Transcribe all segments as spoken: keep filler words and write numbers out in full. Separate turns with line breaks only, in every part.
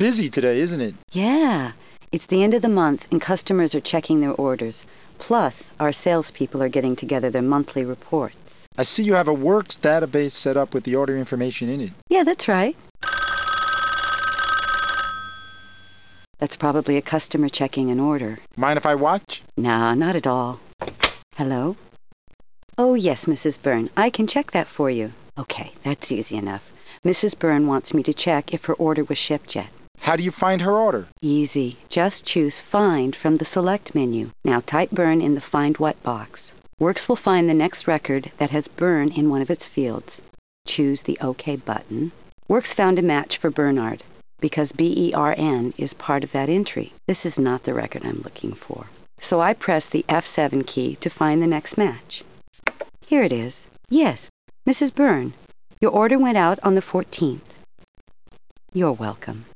busy today, isn't it?
Yeah. It's the end of the month and customers are checking their orders. Plus, our salespeople are getting together their monthly reports.
I see you have a Works database set up with the order information in it.
Yeah, that's right. That's probably a customer checking an order.
Mind if I watch?
Nah, not at all. Hello? Oh, yes, Missus Byrne. I can check that for you. Okay, that's easy enough. Missus Byrne wants me to check if her order was shipped yet.
How do you find her order?
Easy. Just choose Find from the Select menu. Now type Byrne in the Find What box. Works will find the next record that has Byrne in one of its fields. Choose the OK button. Works found a match for Bernard because B E R N is part of that entry. This is not the record I'm looking for. So I press the F seven key to find the next match. Here it is. Yes, Missus Byrne, your order went out on the fourteenth. You're welcome.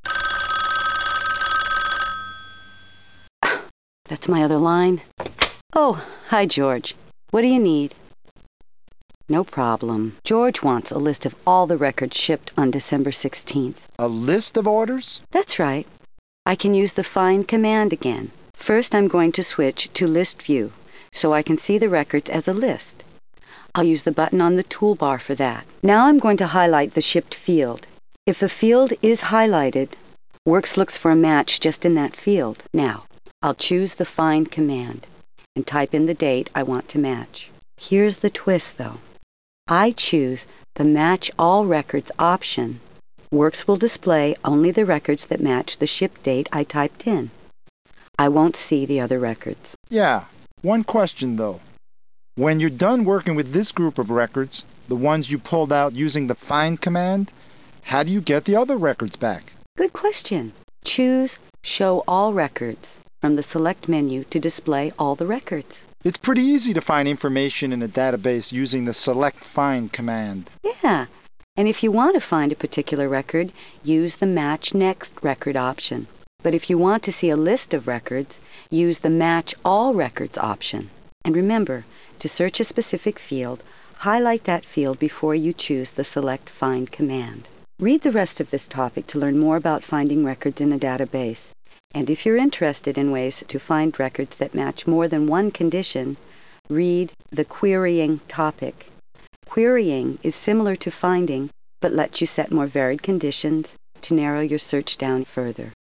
That's my other line. Oh, hi, George. What do you need? No problem. George wants a list of all the records shipped on December sixteenth.
A list of orders?
That's right. I can use the Find command again. First, I'm going to switch to List View so I can see the records as a list. I'll use the button on the toolbar for that. Now I'm going to highlight the shipped field. If the field is highlighted, Works looks for a match just in that field. Now, I'll choose the Find command and type in the date I want to match. Here's the twist, though. I choose the Match All Records option. Works will display only the records that match the ship date I typed in. I won't see the other records.
Yeah. One question, though. When you're done working with this group of records, the ones you pulled out using the Find command, how do you get the other records back?
Good question. Choose Show All Records from the Select menu to display all the records.
It's pretty easy to find information in a database using the Select Find command.
Yeah. And if you want to find a particular record, use the Match Next Record option. But if you want to see a list of records, use the Match All Records option. And remember, to search a specific field, highlight that field before you choose the Select Find command. Read the rest of this topic to learn more about finding records in a database. And if you're interested in ways to find records that match more than one condition, read the Querying topic. Querying is similar to finding, but lets you set more varied conditions to narrow your search down further.